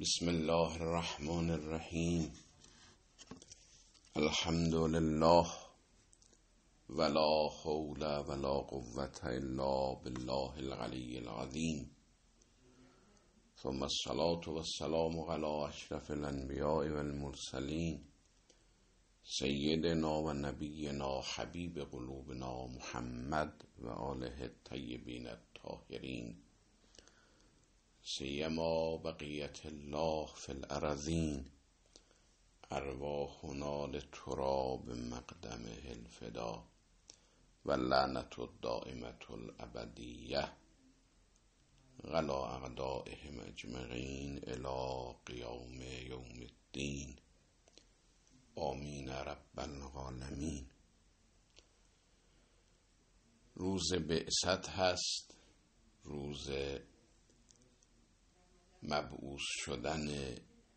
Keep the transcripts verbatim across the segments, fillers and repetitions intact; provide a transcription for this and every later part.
بسم الله الرحمن الرحیم. الحمد لله ولا حول ولا قوة الا بالله العلی العظیم. ثم الصلاة والسلام على اشرف الانبیاء والمرسلین سیدنا و نبینا حبیب قلوبنا محمد و آله الطیبین الطاهرین، سیما بقیت الله فی الارضین، ارواحنا لتراب مقدمه الفدا و لعنت الدائمة الابدیه غلا اعدائهم اجمعین الی قیام یوم الدین. آمین رب العالمین. روز بعثت هست، روز مبعوث شدن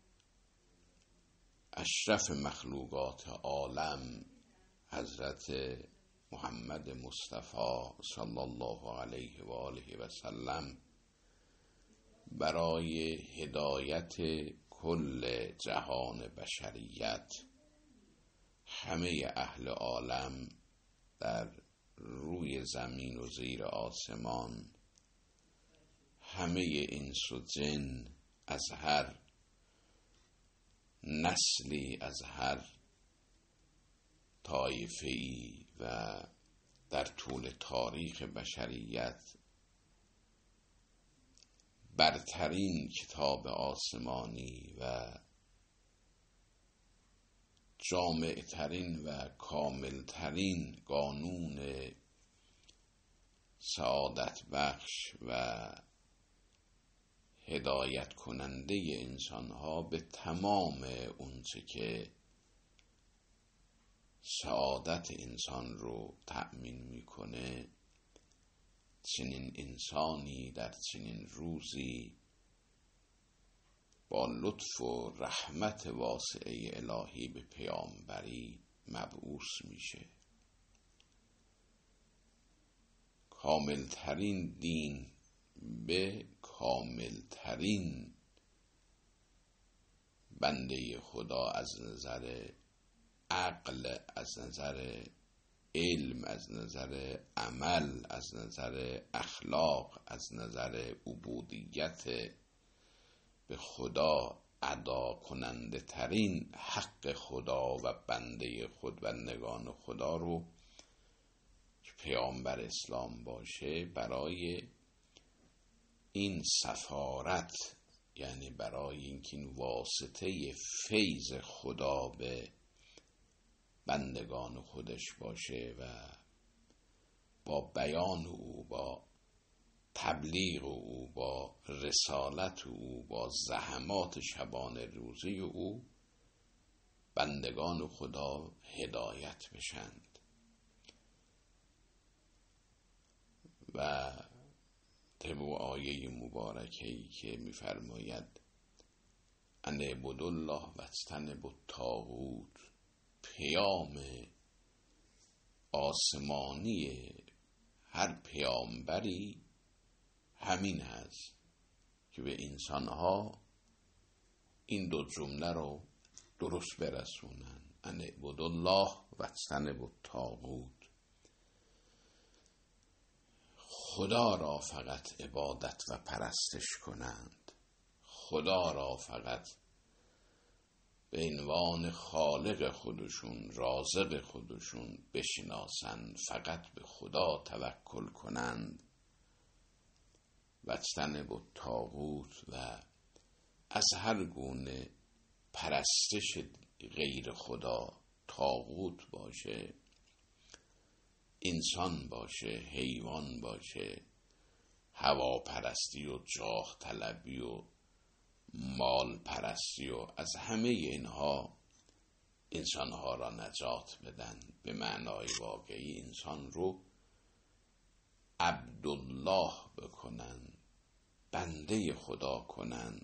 اشرف مخلوقات عالم حضرت محمد مصطفی صلی الله علیه و آله و سلم برای هدایت کل جهان بشریت. همه اهل عالم در روی زمین و زیر آسمان، همه انس و جن، از هر نسلی، از هر طایفه‌ای و در طول تاریخ بشریت، برترین کتاب آسمانی و جامعترین و کاملترین قانون سعادت بخش و هدایت کننده انسان ها به تمام اونچه که سعادت انسان رو تأمین میکنه، چنین انسانی در چنین روزی با لطف و رحمت واسعه الهی به پیامبری مبعوث میشه. کاملترین دین به کاملترین بنده خدا از نظر عقل، از نظر علم، از نظر عمل، از نظر اخلاق، از نظر عبودیت به خدا ادا کننده ترین حق خدا و بنده خود و نگان خدا رو که پیامبر اسلام باشه، برای این سفارت، یعنی برای اینکه این واسطه فیض خدا به بندگان خودش باشه و با بیان او، با تبلیغ او، با رسالت او، با زحمات شبانه روزی او بندگان خدا هدایت بشند. و طبق آیه مبارکه‌ای که می‌فرماید ان اعبدوا الله واجتنبوا الطاغوت، پیام آسمانی هر پیامبری همین هست که به انسانها این دو جمله رو درست برسونن: ان اعبدوا الله واجتنبوا الطاغوت. خدا را فقط عبادت و پرستش کنند، خدا را فقط به عنوان خالق خودشون، رازق خودشون بشناسند، فقط به خدا توکل کنند. واجتنبوا الطاغوت، و از هر گونه پرستش غیر خدا، طاغوت باشه، انسان باشه، حیوان باشه، هوا پرستی و جاه طلبی و مال پرستی و از همه اینها انسانها را نجات بدن، به معنای واقعی انسان رو عبدالله بکنن، بنده خدا کنن.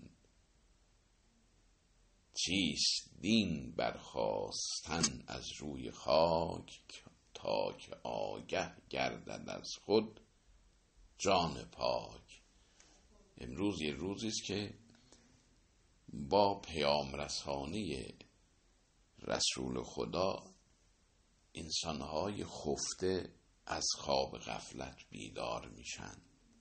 چیست دین برخاستن از روی خاک، تا که آگه گردد از خود جان پاک. امروز یه روزی است که با پیام رسانی رسول خدا انسانهای خفته از خواب غفلت بیدار میشن.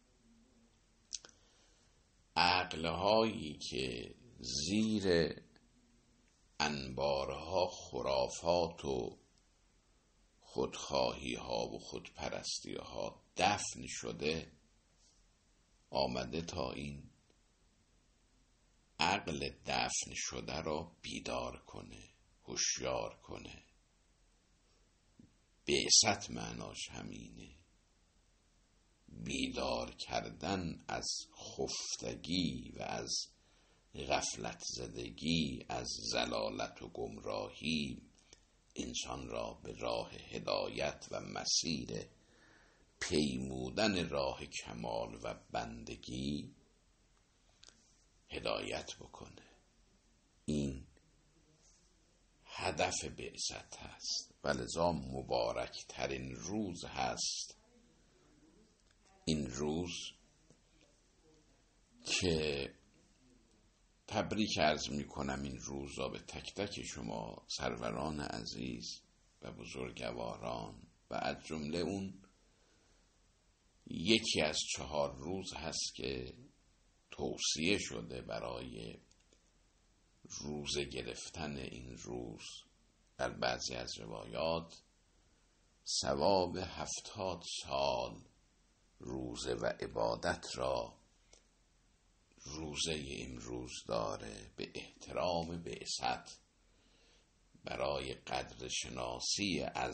عقلهایی که زیر انبارها خرافات و خودخواهی ها و خودپرستی ها دفن شده، آمده تا این عقل دفن شده را بیدار کنه، هوشیار کنه. بعثت معناش همینه، بیدار کردن از خفتگی و از غفلت زدگی، از ضلالت و گمراهی، انسان را به راه هدایت و مسیر پیمودن راه کمال و بندگی هدایت بکنه. این هدف بعثت هست و لذا مبارک ترین روز هست این روز که تبریک عرض می کنم این روز را به تک تک شما سروران عزیز و بزرگواران و از جمله اون یکی از چهار روز هست که توصیه شده برای روزه گرفتن این روز. در بعضی از روایات ثواب هفتاد سال روزه و عبادت را روزه امروز داره، به احترام بعثت، برای قدر شناسی از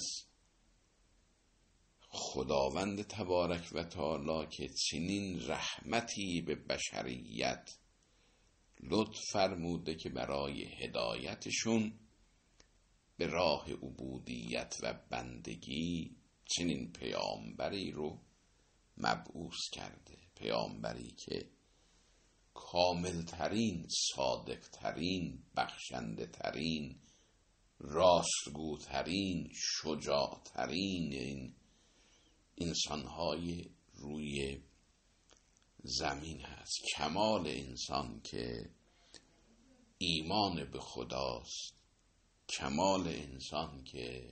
خداوند تبارک و تعالی که چنین رحمتی به بشریت لطف فرموده که برای هدایتشون به راه عبودیت و بندگی چنین پیامبری رو مبعوث کرده. پیامبری که کاملترین، صادقترین، بخشنده ترین، راستگوترین، شجاعترین این انسانهای روی زمین هست. کمال انسان که ایمان به خداست، کمال انسان که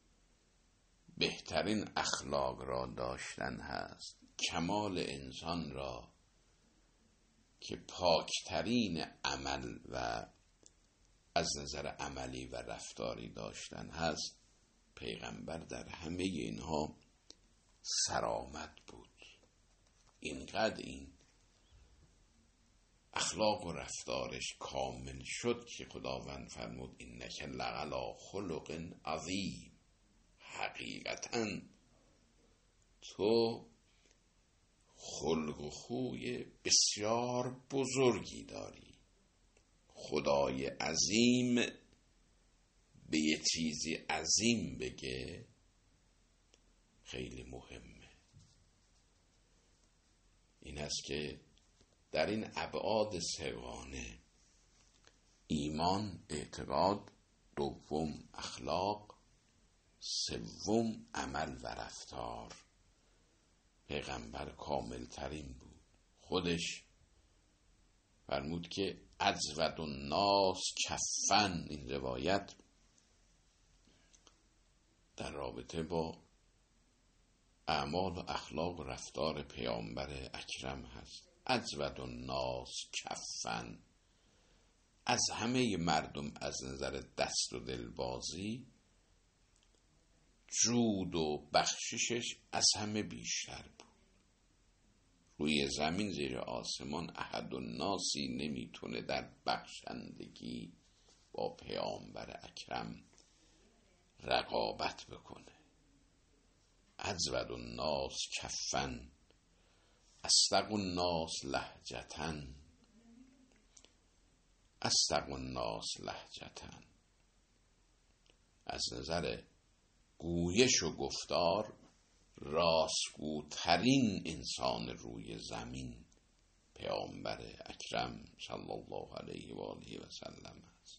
بهترین اخلاق را داشتن هست، کمال انسان را که پاکترین عمل و از نظر عملی و رفتاری داشتن هست. پیغمبر در همه اینها سرآمد بود. اینقدر این اخلاق و رفتارش کامل شد که خداوند فرمود اینک لعلی خلق عظیم. حقیقتاً تو خلق و خوی بسیار بزرگی داری. خدای عظیم به یه چیزی عظیم بگه خیلی مهمه. این است که در این ابعاد سگانه، ایمان، اعتقاد، دوم اخلاق، سوم عمل و رفتار، پیغمبر کامل ترین بود. خودش فرمود که اجود الناس کفن. این روایت در رابطه با اعمال و اخلاق و رفتار پیامبر اکرم هست. اجود الناس کفن، از همه مردم از نظر دست و دلبازی، جود و بخششش از همه بیشتر بود. روی زمین زیر آسمان احد الناسی نمیتونه در بخشندگی با پیامبر اکرم رقابت بکنه. اجود الناس کفن، اصدق الناس لهجتن، اصدق الناس لهجتن. از نظر گویش و گفتار راستگوترین انسان روی زمین پیامبر اکرم صلی الله علیه و آله و سلم است.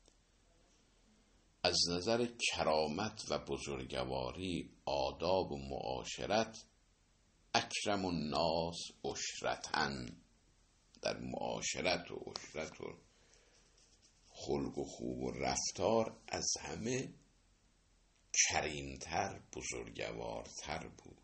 از نظر کرامت و بزرگواری، آداب و معاشرت، اکرم الناس عشرتن. در معاشرت و عشرت و خلق و خوب و رفتار از همه کریمتر، بزرگوارتر بود.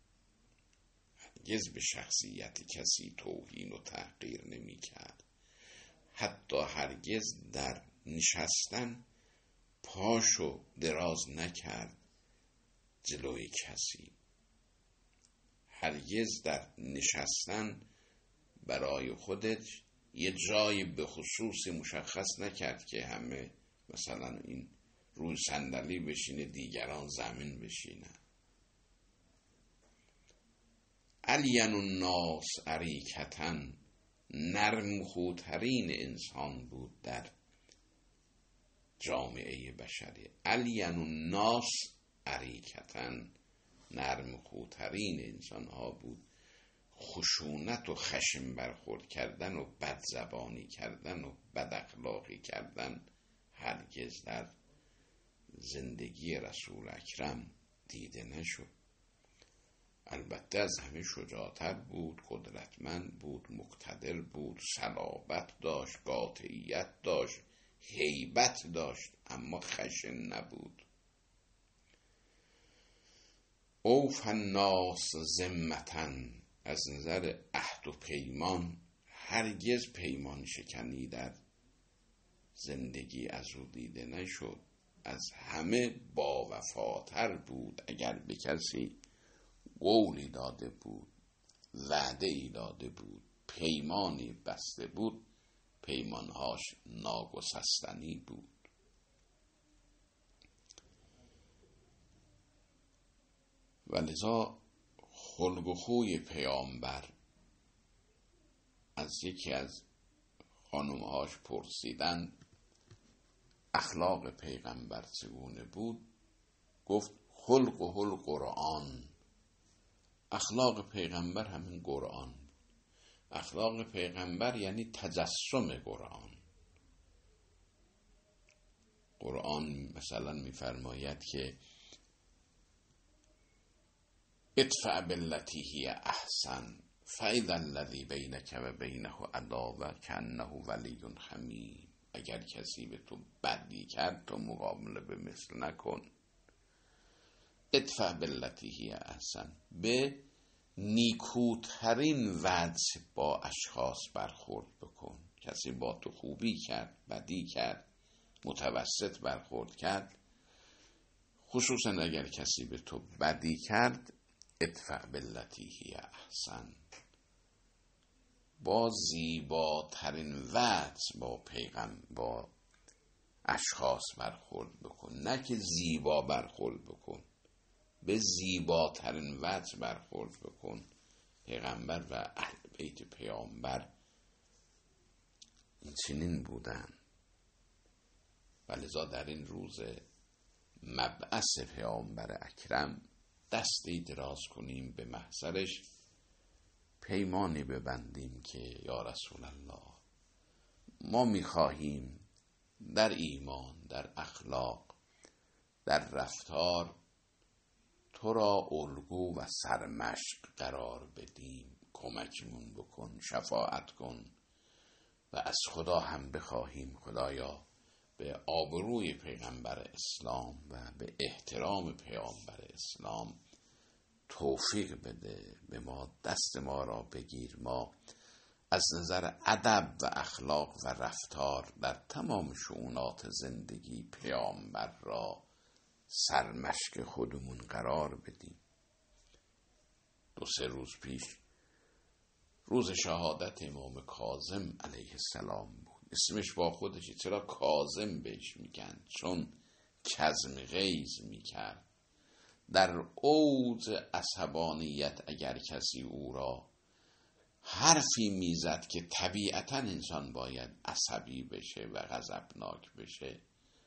هرگز به شخصیت کسی توهین و تحقیر نمی کرد. حتی هرگز در نشستن پاشو دراز نکرد جلوی کسی. هرگز در نشستن برای خودش یه جای به خصوصی مشخص نکرد که همه مثلا این روی صندلی بشینه دیگران زمین بشینن. الین الناس اریکتن، نرم خوترین انسان بود در جامعه بشری. الین الناس اریکتن، نرم خوترین انسان ها بود. خشونت و خشم برخورد کردن و بد زبانی کردن و بد اخلاقی کردن هرگز در زندگی رسول اکرم دیده نشد. البته از همه شجاعتر بود، قدرتمند بود، مقتدر بود، صلابت داشت، قاطعیت داشت، هیبت داشت، اما خشن نبود. اوفی الناس ذمةً، از نظر عهد و پیمان هرگز پیمان شکنی در زندگی از او دیده نشد. از همه با وفاتر بود. اگر به کسی قولی داده بود، وعده ای داده بود، پیمانی بسته بود، پیمانهاش ناگسستنی بود. و لذا خلق و خوی پیامبر، از یکی از خانمهاش پرسیدن اخلاق پیغمبر چگونه بود، گفت خلق و خلق قرآن. اخلاق پیغمبر همین قرآن بود. اخلاق پیغمبر یعنی تجسم قرآن. قرآن مثلا میفرماید که ادفع بالتی هی احسن فاذا الذی بینک و بینه عداوة کانه ولی حمیم. اگر کسی به تو بدی کرد تو مقابله به مثل نکن. ادفع بالتی هی احسن، به نیکوترین وجه با اشخاص برخورد بکن. کسی با تو خوبی کرد، بدی کرد، متوسط برخورد کرد، خصوصا اگر کسی به تو بدی کرد، ادفع بالتی هی احسن، با زیباترین وجه با پیغام با اشخاص برخورد بکن. نه که زیبا برخورد بکن، به زیباترین وجه برخورد بکن. پیغمبر و اهل بیت پیامبر این چنین بودن. و لذا در این روز مبعث پیامبر اکرم دستی دراز کنیم به محضرش، پیمانی ببندیم که یا رسول الله، ما میخواهیم در ایمان، در اخلاق، در رفتار تو را الگو و سرمشق قرار بدیم. کمکمون بکن، شفاعت کن. و از خدا هم بخواهیم خدایا به آبروی پیغمبر اسلام و به احترام پیامبر اسلام توفیق بده. به ما دست ما را بگیر، ما از نظر ادب و اخلاق و رفتار در تمام شؤونات زندگی پیامبر را سرمشق خودمون قرار بدیم. دو سه روز پیش روز شهادت امام کاظم علیه السلام بود. اسمش با خودش، چرا کاظم بهش میگن؟ چون کظم غیظ میکرد. در اوج عصبانیت اگر کسی او را حرفی میزد که طبیعتا انسان باید عصبی بشه و غضبناک بشه،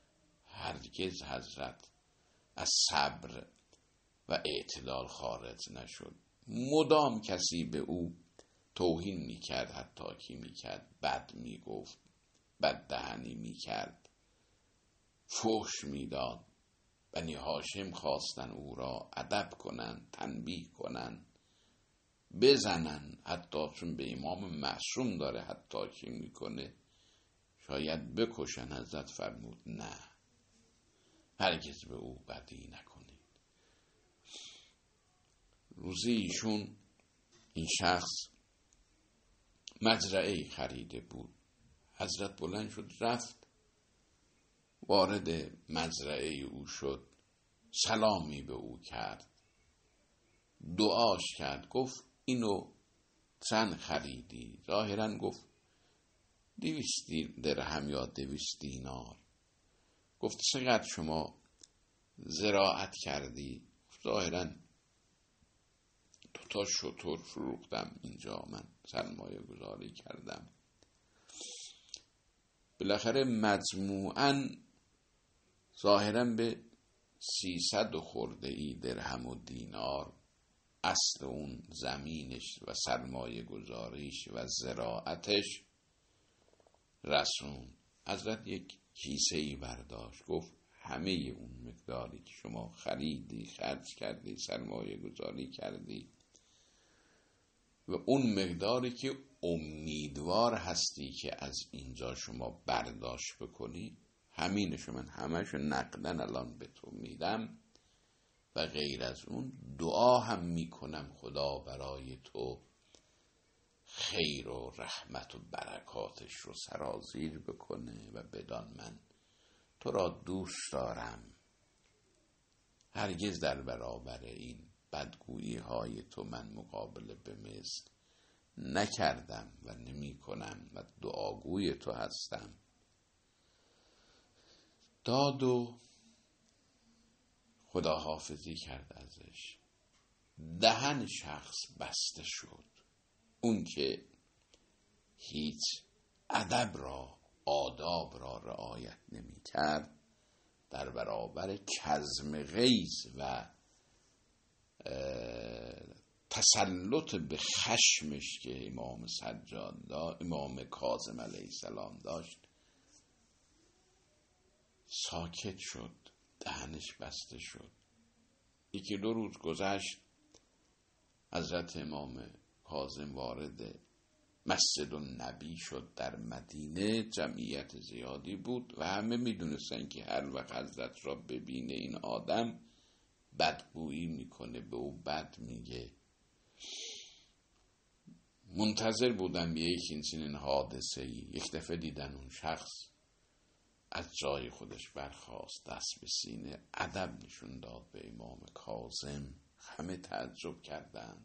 هرگز حضرت از صبر و اعتدال خارج نشد. مدام کسی به او توهین میکرد، حتی کی میکرد، بد میگفت، بد دهنی میکرد، فحش میداد. بنی هاشم خواستن او را ادب کنن، تنبیه کنن، بزنن، حتی چون به امام معصوم داره حتی کی میکنه، شاید بکشن. حضرت فرمود نه، هرگز به او بدی نکنید. روزی ایشون این شخص مزرعه خریده بود. حضرت بلند شد رفت وارد مزرعه او شد، سلامی به او کرد، دعاش کرد، گفت اینو چند خریدی؟ ظاهرا گفت دویست درهم یا دویست دینار. گفت چقدر شما زراعت کردی؟ ظاهرا دو تا شتر فروختم اینجا، من سرمایه گذاری کردم. بالاخره مجموعاً ظاهراً به سیصد و خورده ای درهم و دینار اصل اون زمینش و سرمایه گذاریش و زراعتش رسون. حضرت یک کیسه ای برداشت، گفت همه اون مقداری که شما خریدی، خرج کردی، سرمایه گذاری کردی و اون مقداری که امیدوار هستی که از اینجا شما برداشت بکنی، همینشو من همشو نقدن الان به تو میدم و غیر از اون دعا هم میکنم خدا برای تو خیر و رحمت و برکاتش رو سرازیر بکنه و بدان من تو را دوست دارم، هرگز در برابر این بدگویی های تو من مقابله به مثل نکردم و نمی کنم و دعاگوی تو هستم. داد و خداحافظی کرد ازش. دهن شخص بسته شد. اون که هیچ ادب را، آداب را رعایت نمی کرد، در برابر کظم غیظ و تسلط به خشمش که امام سجاد دا امام کاظم علیه السلام داشت ساکت شد، دهنش بسته شد. یکی دو روز گذشت، حضرت امام کاظم وارد مسجد النبی شد در مدینه. جمعیت زیادی بود و همه میدونستن که هر وقت حضرت را ببینه این آدم بدگویی میکنه، به او بد میگه. منتظر بودن به یک این حادثه ای. یک دفعه دیدن اون شخص از جای خودش برخاست، دست به سینه ادب نشون داد به امام کاظم. همه تعجب کردن.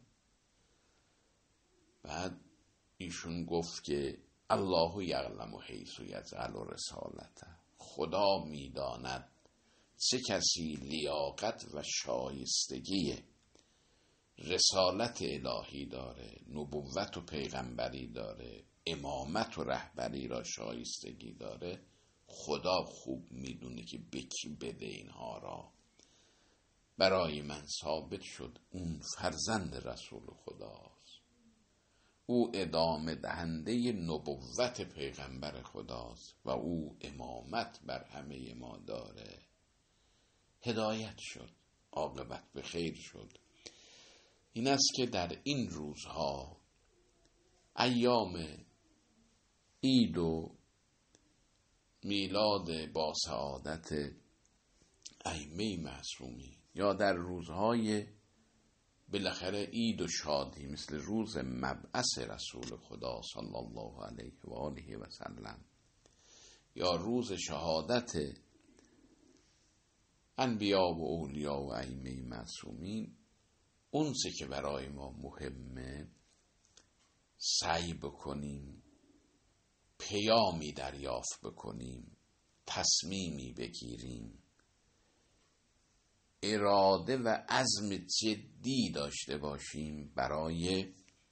بعد ایشون گفت که الله یعلم حیث یجعل رسالته، خدا میداند چه کسی لیاقت و شایستگی رسالت الهی داره، نبوت و پیغمبری داره، امامت و رهبری را شایستگی داره. خدا خوب میدونه که به کی بده اینها را. برای من ثابت شد اون فرزند رسول خداست، او ادامه دهنده نبوت پیغمبر خداست و او امامت بر همه ما داره. هدایت شد، عاقبت به خیر شد. این است که در این روزها، ایام عید و میلاد با سعادت ائمه معصومین، یا در روزهای بالاخره عید و شادی مثل روز مبعث رسول خدا صلی الله علیه و آله و سلم، یا روز شهادت انبیا و اولیا و ائمه معصومین، اون چه که برای ما مهمه سعی بکنیم پیامی دریافت بکنیم، تصمیمی بگیریم، اراده و عزم جدی داشته باشیم برای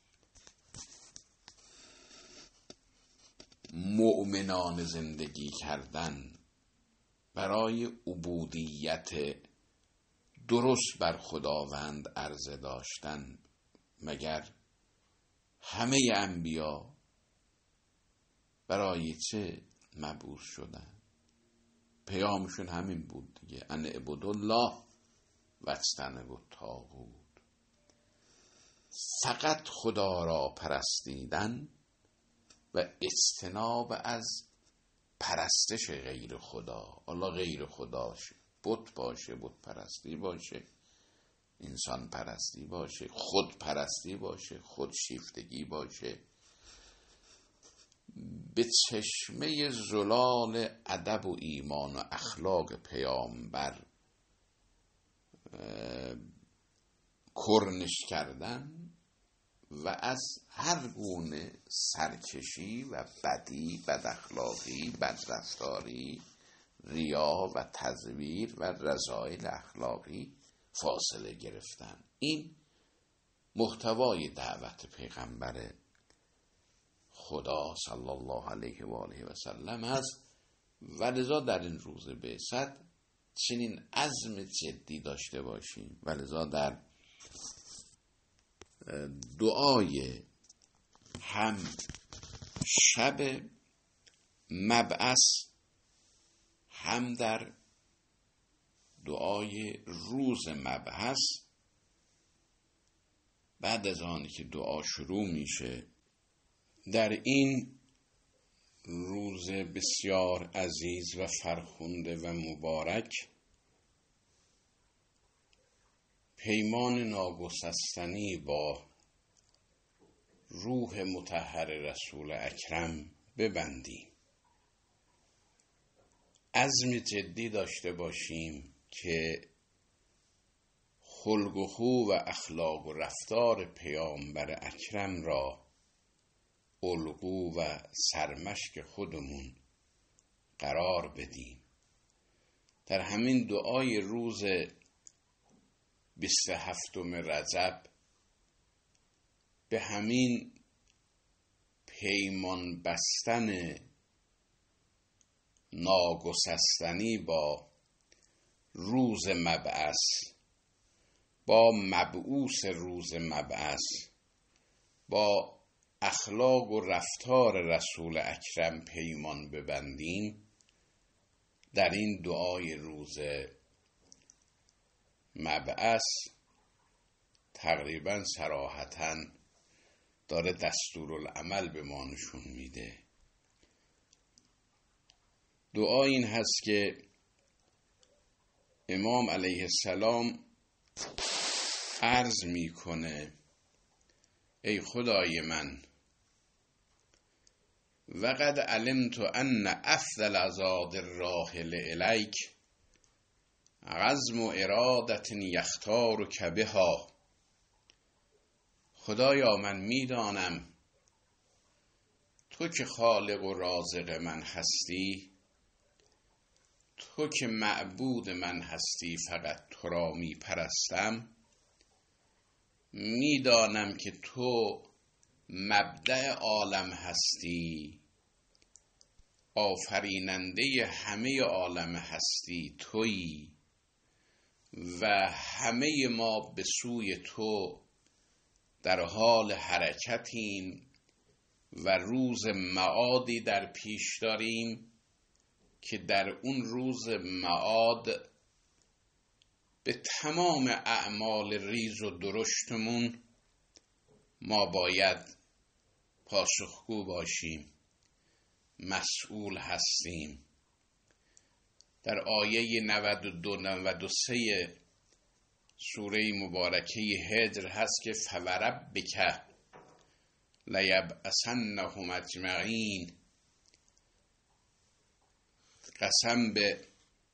مؤمنان زندگی کردن، برای عبودیت درست بر خداوند عرضه داشتن. مگر همه انبیا برای چه مبعوث شدن؟ پیامشون همین بود دیگه، ان اعبدوا الله واجتنبوا الطاغوت. فقط خدا را پرستیدن و اجتناب از پرستش غیر خدا. حالا غیر خداش بت باشه، بت پرستی باشه، انسان پرستی باشه، خود پرستی باشه، خود شیفتگی باشه، به چشمه زلال ادب و ایمان و اخلاق پیامبر کرنش کردن و از هر گونه سرکشی و بدی، بد اخلاقی، بد رفتاری، ریا و تزویر و رذایل اخلاقی فاصله گرفتن. این محتوای دعوت پیغمبر خدا صلی الله علیه و آله و سلم هست و لذا در این روز بعثت چنین عزم جدی داشته باشیم و لذا در دعای هم شب مبعث هم در دعای روز مبعث، بعد از آنی که دعا شروع میشه در این روز بسیار عزیز و فرخنده و مبارک، پیمان ناگسستنی با روح مطهر رسول اکرم ببندیم. عزم جدی داشته باشیم که خلق و خو و اخلاق و رفتار پیامبر اکرم را الگو و سرمشق خودمون قرار بدیم. در همین دعای روز بیست و هفتم رجب به همین پیمان بستن ناگسستنی با روز مبعث، با مبعوث روز مبعث، با اخلاق و رفتار رسول اکرم پیمان ببندیم. در این دعای روز مبعث تقریبا صراحتاً داره دستورالعمل به ما نشون میده. دعا این هست که امام علیه السلام عرض میکنه: ای خدای من، وقد علمت ان افضل عزاد الراحل الیک عزم و ارادت یختار کبها. خدایا من میدانم تو که خالق و رازق من هستی، تو که معبود من هستی، فقط تو را می پرستم. میدانم که تو مبدأ عالم هستی، آفریننده همه عالم هستی تویی و همه ما به سوی تو در حال حرکتیم و روز معادی در پیش داریم که در اون روز معاد به تمام اعمال ریز و درشتمون ما باید پاسخگو باشیم، مسئول هستیم. در آیه نود و دو نود و سه سوره مبارکه هجر هست که فوربک لیبعثنهم اجمعین، قسم به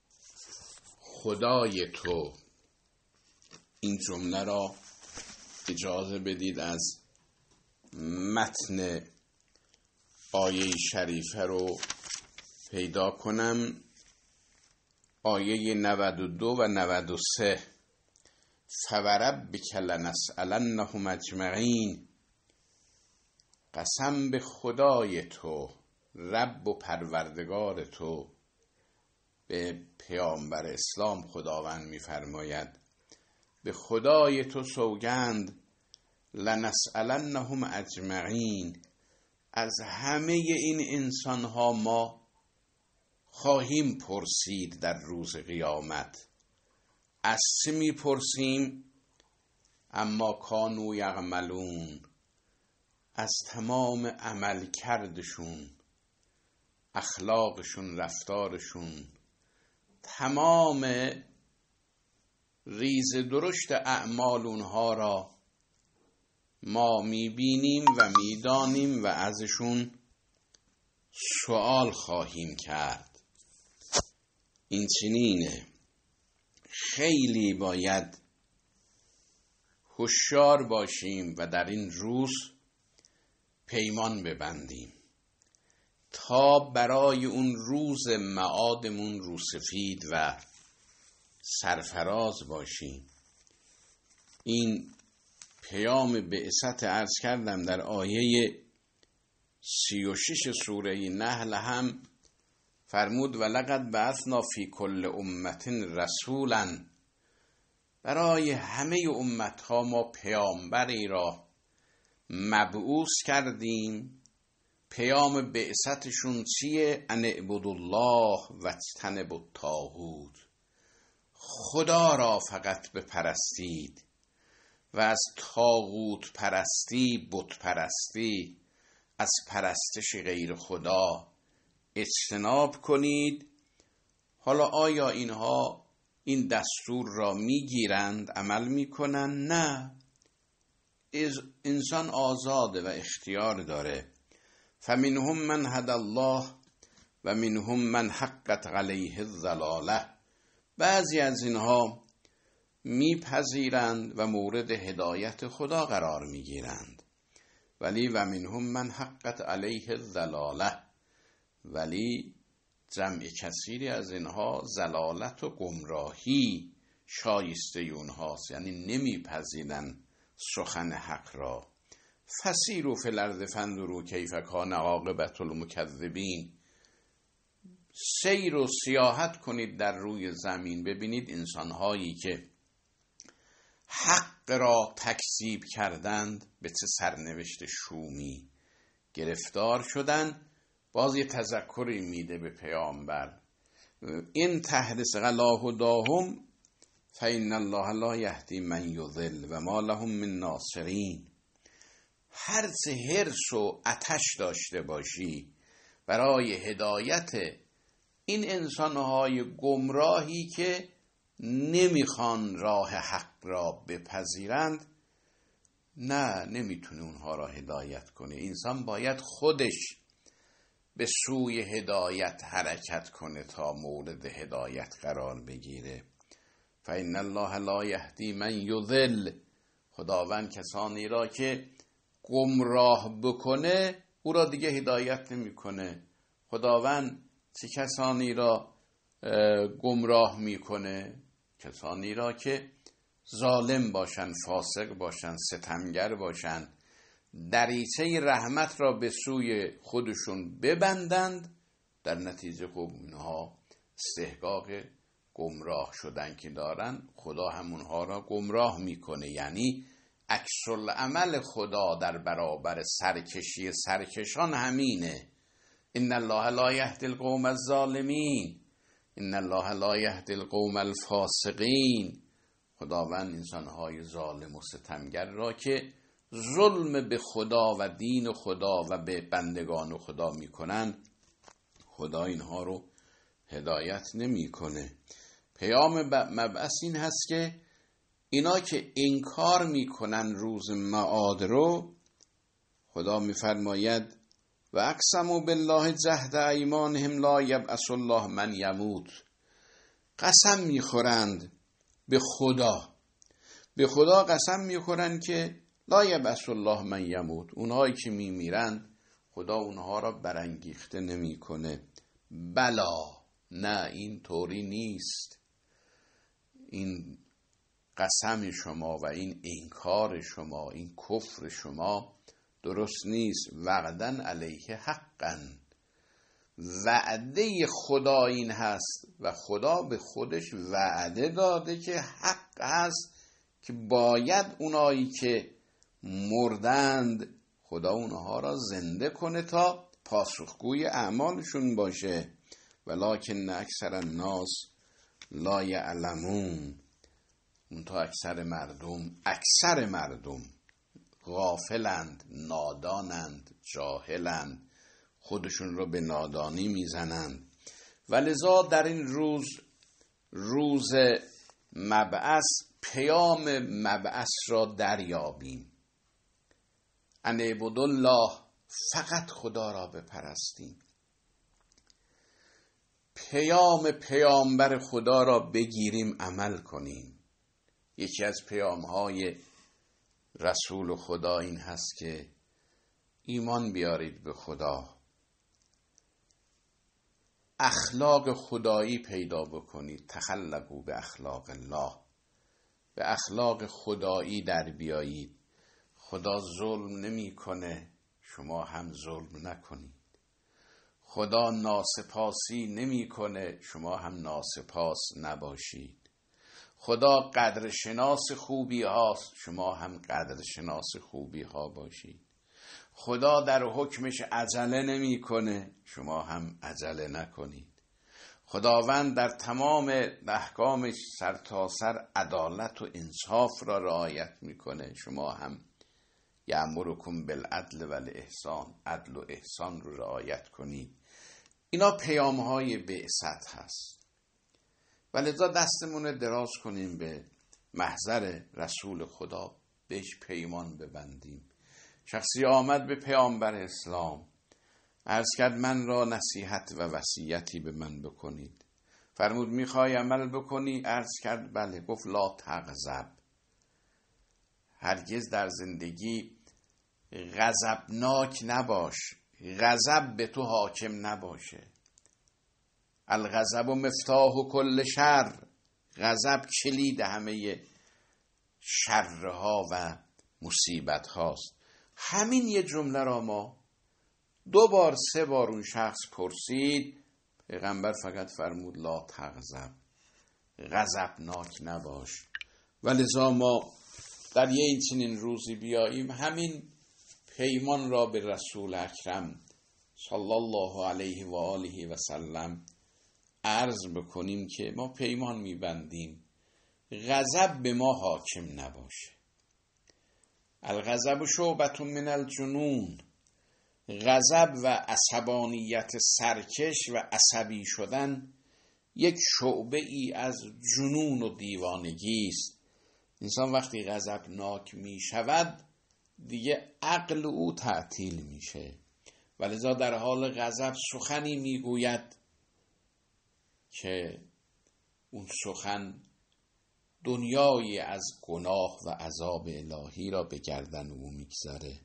خدای تو. این جمله را اجازه بدید از متن آیه شریفه رو پیدا کنم. آیه نود و دو و نود و سه: فوربک لنسألنهم اجمعین، قسم به خدای تو، رب و پروردگار تو. به پیامبر اسلام خداوند می‌فرماید به خدای تو سوگند، لنسألنهم اجمعین، از همه این انسان‌ها ما خواهیم پرسید در روز قیامت. از چه می‌پرسیم؟ اما کانوا یعملون، از تمام عمل کردشون، اخلاقشون، رفتارشون، تمام ریز درشت اعمال اونها را ما میبینیم و میدانیم و ازشون سوال خواهیم کرد. این چنینه. خیلی باید هوشیار باشیم و در این روز پیمان ببندیم تا برای اون روز معادمون روسفید و سرفراز باشیم. این پیام بعثت عرض کردم در آیه سی و شش سوره نحل هم فرمود ولقد بعثنا فی کل امت رسولا، برای همه امتها ما پیامبری را مبعوث کردیم. پیام بعثتشون چیه؟ ان اعبدوا الله و اجتنبوا الطاغوت، خدا را فقط بپرستید و از طاغوت پرستی، بت پرستی، از پرستش غیر خدا اجتناب کنید. حالا آیا اینها این دستور را میگیرند، عمل میکنند؟ نه، انسان آزاده و اختیار داره. فمنهم من هدی الله و منهم من حقت علیه الضلاله. بعضی از اینها میپذیرند و مورد هدایت خدا قرار میگیرند، ولی و منهم من حقت علیه الضلاله، ولی جمع کثیری از اینها ضلالت و گمراهی شایسته اونهاست، یعنی نمیپذیرند سخن حق را. فسیروا فی الارض فانظروا کیف کان عاقبة المکذبین. سیر و سیاحت کنید در روی زمین، ببینید انسانهایی که حق را تکذیب کردند به چه سرنوشت شومی گرفتار شدند. باز یه تذکری میده به پیامبر، این تحرس غلاه داهم فإن الله لا یهدی من یضل و ما لهم من ناصرین. هر چه حرص و آتش داشته باشی برای هدایت این انسانهای گمراهی که نمیخوان راه حق را بپذیرند، نه، نمیتونه اونها را هدایت کنه. انسان باید خودش به سوی هدایت حرکت کنه تا مورد هدایت قرار بگیره. فإن الله لا یهدی من یضل. خداوند کسانی را که گمراه بکنه او را دیگه هدایت نمیکنه. خداوند چه کسانی را گمراه میکنه؟ کسانی را که ظالم باشن، فاسق باشن، ستمگر باشن، دریچه رحمت را به سوی خودشون ببندند، در نتیجه خب اینها استحقاق گمراه شدن که دارن، خدا همونها را گمراه میکنه. یعنی عکس العمل خدا در برابر سرکشی سرکشان همینه. ان الله لا یهدی القوم الظالمین، ان الله لا یهدی القوم الفاسقین. خداوند انسانهای ظالم و ستمگر را که ظلم به خدا و دین خدا و به بندگان خدا میکنن، خدا اینها رو هدایت نمیکنه. پیام مبعث این هست که اینا که انکار میکنن روز معاد رو، خدا میفرماید و اقسموا بالله جهد ایمانهم لا یبعث الله من یموت. قسم میخورند به خدا، به خدا قسم میخورند که لا یبعث الله من یموت، اونهایی که میمیرند خدا اونها را برانگیخته نمیکنه. بلا، نه، این طوری نیست. این قسم شما و این انکار شما، این کفر شما درست نیست. وعدن علیه حقا، وعده خدا این هست و خدا به خودش وعده داده که حق هست که باید اونایی که مردند خدا اونها را زنده کنه تا پاسخگوی اعمالشون باشه. ولکن اکثر الناس لا یعلمون. منتها اکثر مردم اکثر مردم غافلند، نادانند، جاهلند. خودشون رو به نادانی میزنند. و لذا در این روز، روز مبعث، پیام مبعث را دریابیم. ان اعبدوا الله، فقط خدا را بپرستیم. پیام پیامبر خدا را بگیریم، عمل کنیم. یکی از پیام‌های رسول خدا این هست که ایمان بیارید به خدا، اخلاق خدایی پیدا بکنید. تخلقوا به اخلاق الله، به اخلاق خدایی در بیایید. خدا ظلم نمی کنه، شما هم ظلم نکنید. خدا ناسپاسی نمی کنه، شما هم ناسپاس نباشید. خدا قدر شناس خوبی هاست، شما هم قدر شناس خوبی ها باشید. خدا در حکمش عجله نمی کنه، شما هم عجله نکنید. خداوند در تمام احکامش سرتاسر عدالت و انصاف را رعایت میکنه، شما هم یأمرکم بالعدل و الاحسان، عدل و احسان رو رعایت کنید. اینا پیام های بعثت هست. ولذا دستمون دراز کنیم به محضر رسول خدا، بهش پیمان ببندیم. شخصی آمد به پیامبر اسلام، عرض کرد من را نصیحت و وصیتی به من بکنید. فرمود میخوای عمل بکنی؟ عرض کرد بله. گفت لا تغضب، هرگز در زندگی غضبناک نباش، غضب به تو حاکم نباشه. الغضب مفتاح کل شر، غضب کلید همه شرها و مصیبت هاست. همین یه جمله را ما دو بار سه بار اون شخص پرسید، پیغمبر فقط فرمود لا تغضب، غضبناک نباش. ولذا ما در یه این چنین روزی بیاییم، همین پیمان را به رسول اکرم صلی الله علیه و آله و سلم عرض بکنیم که ما پیمان میبندیم غضب به ما حاکم نباشه. الغضب شعبة من الجنون، غضب و عصبانیت سرکش و عصبی شدن یک شعبه ای از جنون و دیوانگی است. انسان وقتی غضبناک می شود دیگه عقل او تعطیل میشه، ولذا در حال غضب سخنی میگوید که اون سخن دنیایی از گناه و عذاب الهی را به گردن او میگذاره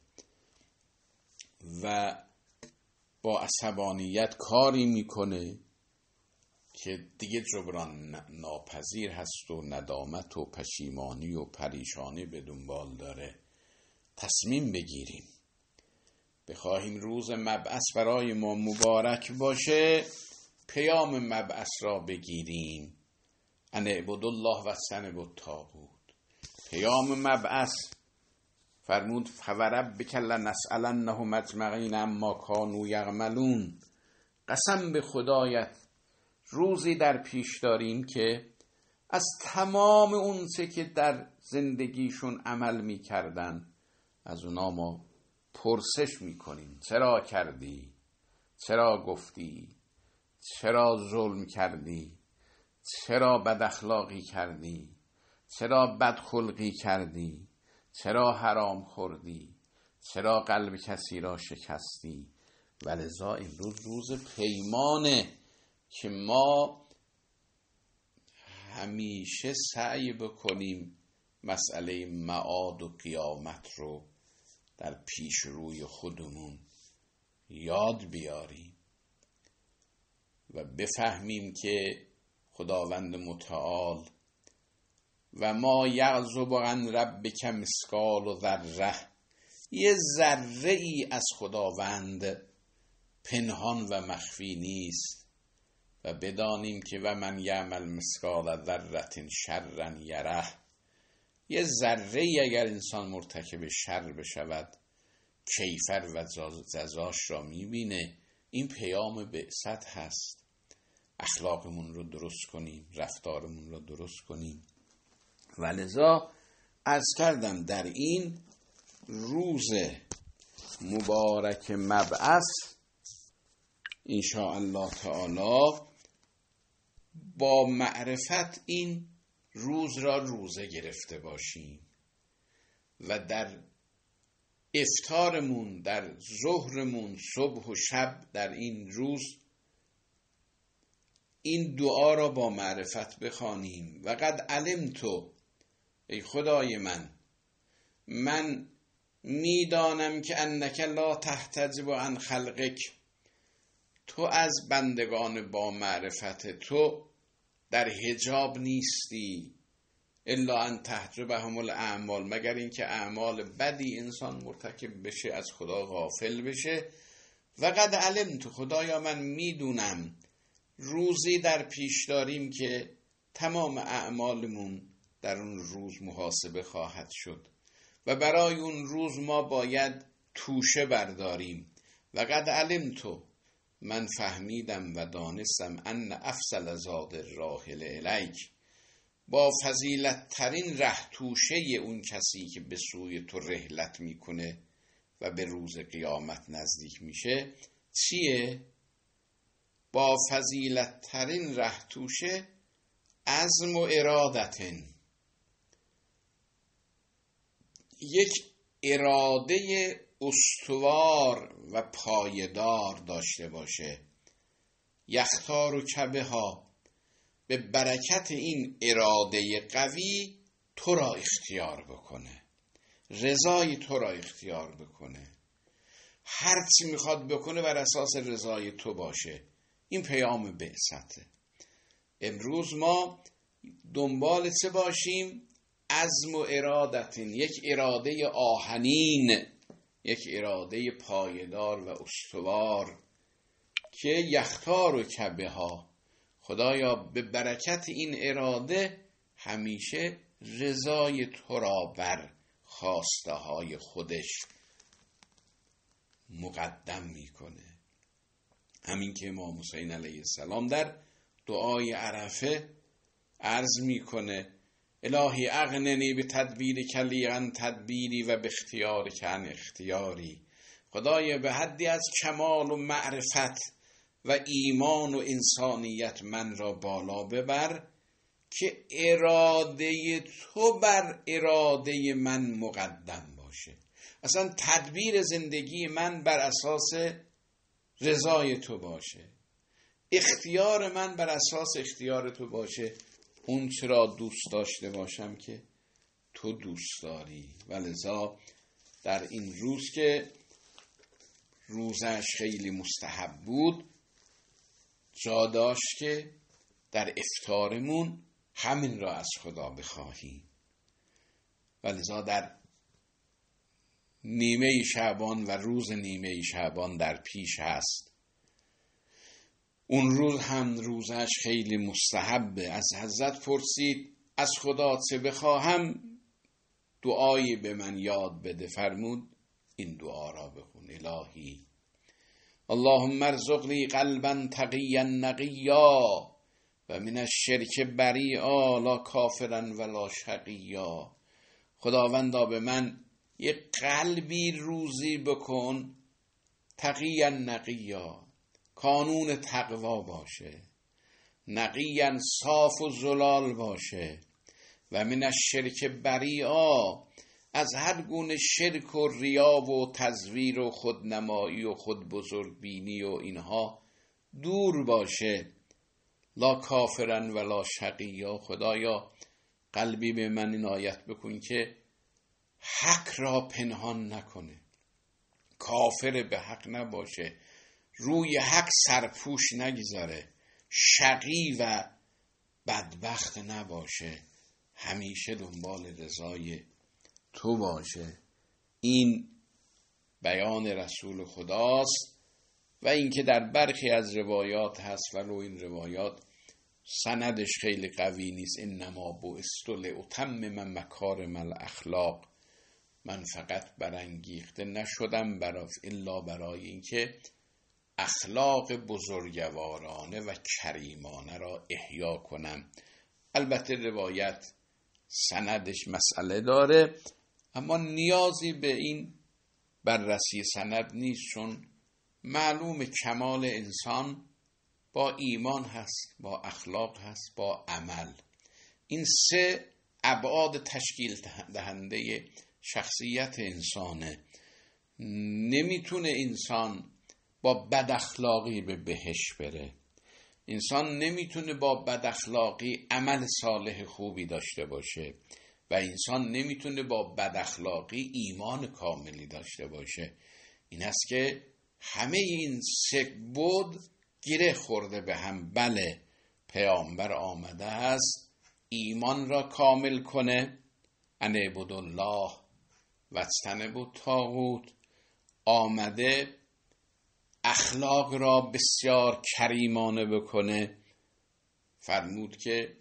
و با عصبانیت کاری میکنه که دیگه جبران ناپذیر هست و ندامت و پشیمانی و پریشانی به دنبال داره. تصمیم بگیریم، بخواهیم روز مبعث برای ما مبارک باشه، پیام مبعث را بگیریم. ان اعبدوا الله و اجتنبوا الطاغوت. پیام مبعث فرمود فوربک لنسألنهم اجمعین عما کانوا یعملون. قسم به خدایت روزی در پیش داریم که از تمام اون چه که در زندگیشون عمل میکردن از اونا ما پرسش میکنیم. چرا کردی؟ چرا گفتی؟ چرا ظلم کردی؟ چرا بد اخلاقی کردی؟ چرا بد خلقی کردی؟ چرا حرام خوردی؟ چرا قلب کسی را شکستی؟ ولذا امروز روز پیمانه که ما همیشه سعی بکنیم مسئله معاد و قیامت رو در پیش روی خودمون یاد بیاریم و بفهمیم که خداوند متعال و ما یعزب عن ربک مثقال و ذره، یه ذره ای از خداوند پنهان و مخفی نیست و بدانیم که و من یعمل مثقال ذره شرا یره، یه ذره ای اگر انسان مرتکب شر بشود کیفر و جزاش را میبینه. این پیام بعثت هست. اخلاقمون رو درست کنیم، رفتارمون رو درست کنیم. ولذا عرض کردم در این روز مبارک مبعث ان شاء الله تعالی با معرفت این روز را روزه گرفته باشیم و در افطارمون، در ظهرمون، صبح و شب در این روز این دعا را با معرفت بخوانیم. و قد علمتو، ای خدای من، من میدانم که انک لا تحتجب عن خلقک، تو از بندگان با معرفت تو در حجاب نیستی، الا ان تحجبهم الاعمال، مگر اینکه اعمال بدی انسان مرتکب بشه، از خدا غافل بشه. و قد علمت، خدایا من میدونم روزی در پیش داریم که تمام اعمالمون در اون روز محاسبه خواهد شد و برای اون روز ما باید توشه برداریم. و قد علمت، من فهمیدم و دانستم ان افضل زاد الراحل الیک، با فضیلت ترین ره توشه اون کسی که به سوی تو رحلت میکنه و به روز قیامت نزدیک میشه چیه؟ با فضیلت ترین ره توشه عزم و ارادتن، یک اراده استوار و پایدار داشته باشه. یختار و کبه ها، به برکت این اراده قوی تو را اختیار بکنه، رضای تو را اختیار بکنه، هر چی میخواد بکنه بر اساس رضای تو باشه. این پیام بعثته. امروز ما دنبال چه باشیم؟ عزم و ارادتین، یک اراده آهنین، یک اراده پایدار و استوار که یختار و کبه ها، خدایا به برکت این اراده همیشه رضای تو را بر خواسته های خودش مقدم میکنه. همین که امام حسین علیه السلام در دعای عرفه عرض میکنه الهی اغننی به تدبیر کلیغن تدبیری و به اختیار کن اختیاری، خدایا به حدی از کمال و معرفت و ایمان و انسانیت من را بالا ببر که اراده تو بر اراده من مقدم باشه. اصلا تدبیر زندگی من بر اساس رضای تو باشه، اختیار من بر اساس اختیار تو باشه، اون چرا دوست داشته باشم که تو دوست داری. ولذا در این روز که روزش خیلی مستحب بود، جا داشت که در افطارمون همین را از خدا بخواهیم. ولذا در نیمه شعبان و روز نیمه شعبان در پیش هست، اون روز هم روزش خیلی مستحبه. از حضرت پرسید از خدا چه بخواهم؟ دعایی به من یاد بده. فرمود این دعا را بخون: الهی اللهم ارزقنی قلبا تقیا نقیا و من الشرک بریئا لا کافرا ولا شقیا. خداوندا به من یک قلبی روزی بکن تقیا نقیا، کانون تقوا باشه، نقیا صاف و زلال باشه، و من الشرک بریئا، از هر گونه شرک و ریا و تزویر و خودنمایی و خود بزرگ بینی و اینها دور باشه، لا کافرن ولا شقیا. خدایا قلبی به من عنایت بکن که حق را پنهان نکنه، کافر به حق نباشه، روی حق سرپوش نگذاره، شقی و بدبخت نباشه، همیشه دنبال رضای تو باشه. این بیان رسول خداست و اینکه در برخی از روایات هست ولو این روایات سندش خیلی قوی نیست: انما بعثت لاتمم مکارم الاخلاق، من فقط برانگیخته نشدم برای الا برای اینکه اخلاق بزرگوارانه و کریمانه را احیا کنم. البته روایت سندش مسئله داره، اما نیازی به این بررسی سند نیست، چون معلوم کمال انسان با ایمان هست، با اخلاق هست، با عمل. این سه ابعاد تشکیل دهنده شخصیت انسانه. نمیتونه انسان با بد اخلاقی به بهشت بره. انسان نمیتونه با بد اخلاقی عمل صالح خوبی داشته باشه و انسان نمیتونه با بد اخلاقی ایمان کاملی داشته باشه. این است که همه این سه بود گره خورده به هم. بله، پیامبر آمده است ایمان را کامل کنه، ان اعبدوا الله واجتنبوا الطاغوت. آمده اخلاق را بسیار کریمانه بکنه. فرمود که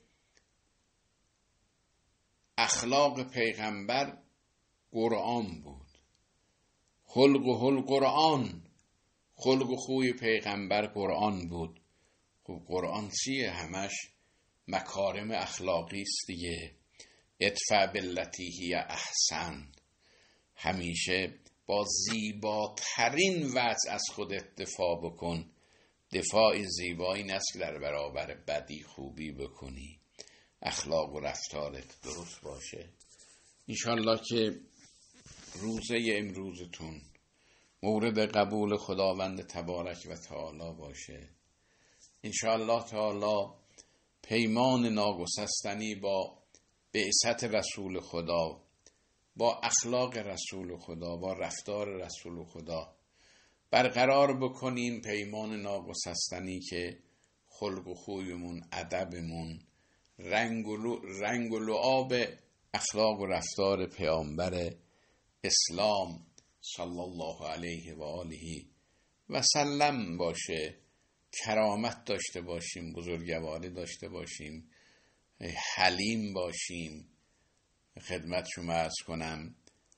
اخلاق پیغمبر قرآن بود، خلق و خلق قرآن، خلق و خوی پیغمبر قرآن بود. خب قرآن چیه؟ همش مکارم اخلاقی است دیگه. ادفع باللتی هی احسن، همیشه با زیباترین وجه از خودت دفاع بکن. دفاع زیبا این است که در برابر بدی خوبی بکنی، اخلاق و رفتارت درست باشه. انشالله که روزه امروزتون مورد قبول خداوند تبارک و تعالی باشه. انشالله تعالی پیمان ناگسستنی با بعثت رسول خدا، با اخلاق رسول خدا، با رفتار رسول خدا برقرار بکنیم. پیمان ناگسستنی که خلق و خویمون، ادبمون، رنگ و, رنگ و لعاب اخلاق و رفتار پیامبر اسلام صلی الله علیه و آله و سلم باشه. کرامت داشته باشیم، بزرگواری داشته باشیم، حلیم باشیم. خدمت شما عرض کنم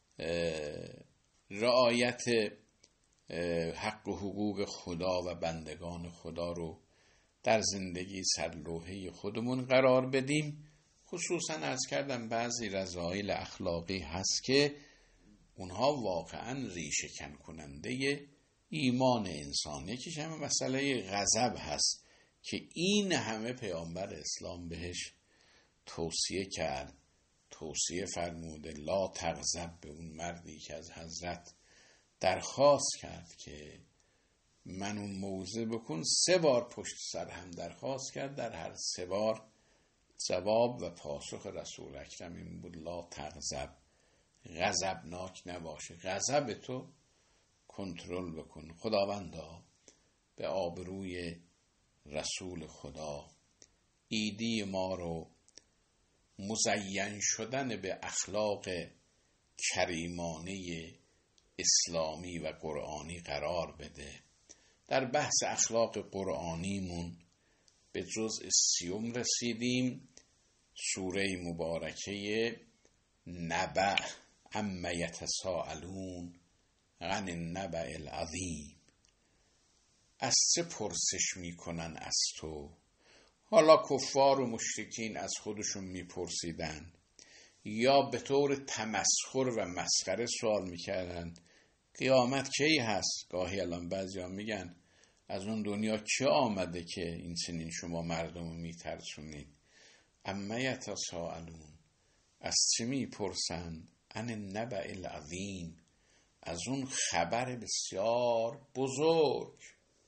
رعایت حق و حقوق خدا و بندگان خدا رو در زندگی سرلوحه خودمون قرار بدیم. خصوصا عرض کردم بعضی رذایل اخلاقی هست که اونها واقعا ریشه کن کننده ایمان انسان. یکیش همه مسئله غضب هست که این همه پیامبر اسلام بهش توصیه کرد، توصیه فرموده لا تغضب. به اون مردی که از حضرت درخواست کرد که منو موعظه بکن، سه بار پشت سر هم درخواست کرد. در هر سه بار جواب و پاسخ رسول اکرم این بود لا تغضب، غضبناک نباشه، غضب تو کنترل بکن. خداوندا به آبروی رسول خدا ایدی ما رو مزین شدن به اخلاق کریمانه اسلامی و قرآنی قرار بده. در بحث اخلاق قرآنیمون به جزء سیوم رسیدیم. سوره مبارکه نبأ عما یتساءلون عن النبأ العظیم. از چه پرسش میکنن از تو؟ حالا کفار و مشرکین از خودشون میپرسیدن یا به طور تمسخر و مسخره سوال میکردن قیامت کی هست؟ گاهی الان بعضی ها میگن از اون دنیا چه آمده که این سنین شما مردم رو میترسونید؟ اما یتساءلون، از چه میپرسن؟ عن النبأ العظیم، از اون خبر بسیار بزرگ،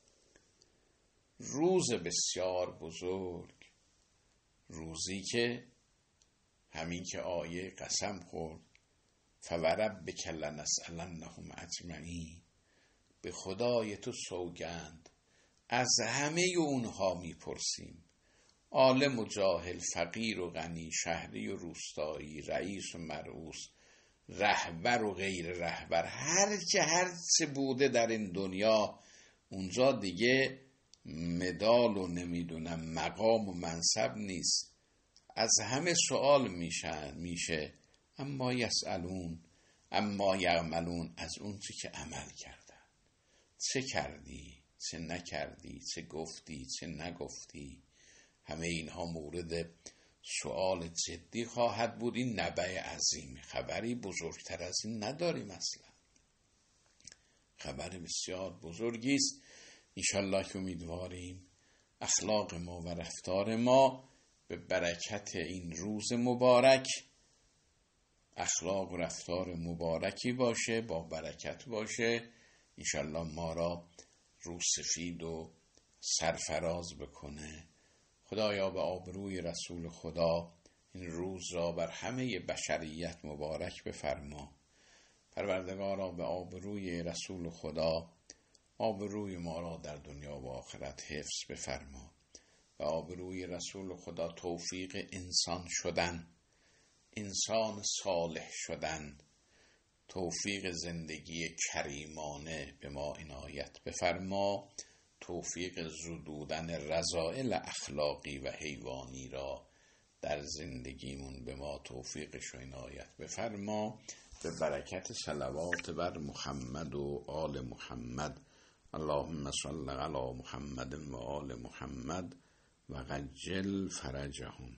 روز بسیار بزرگ، روزی که همین که آیه قسم خورد فوربک لنسألنهم اجمعین، به خدای تو سوگند از همه اونها میپرسیم، عالم و جاهل، فقیر و غنی، شهری و روستایی، رئیس و مرؤوس، رهبر و غیر رهبر، هر چه هر چه بوده در این دنیا. اونجا دیگه مدال و نمیدونم مقام و منصب نیست، از همه سوال میشه میشه اما یسألون اما یعملون، از اون چی که عمل کردن. چه کردی، چه نکردی، چه گفتی، چه نگفتی، همه اینها مورد سوال جدی خواهد بود. این نبأ عظیم، خبری بزرگتر از این نداریم اصلا. خبر بسیار بزرگی است. انشالله که امیدواریم اخلاق ما و رفتار ما به برکت این روز مبارک اخلاق و رفتار مبارکی باشه، با برکت باشه. انشالله ما را روسفید و سرفراز بکنه. خدایا به آبروی رسول خدا این روز را بر همه بشریت مبارک بفرما. پروردگارا به آبروی رسول خدا آبروی ما را در دنیا و آخرت حفظ بفرما. به آبروی رسول خدا توفیق انسان شدن، انسان صالح شدن، توفیق زندگی کریمانه به ما عنایت بفرما. توفیق زدودن رذائل اخلاقی و حیوانی را در زندگیمون به ما توفیقش و عنایت بفرما. به برکت صلوات بر محمد و آل محمد. اللهم صل علی محمد و آل محمد و عجل فرجهم.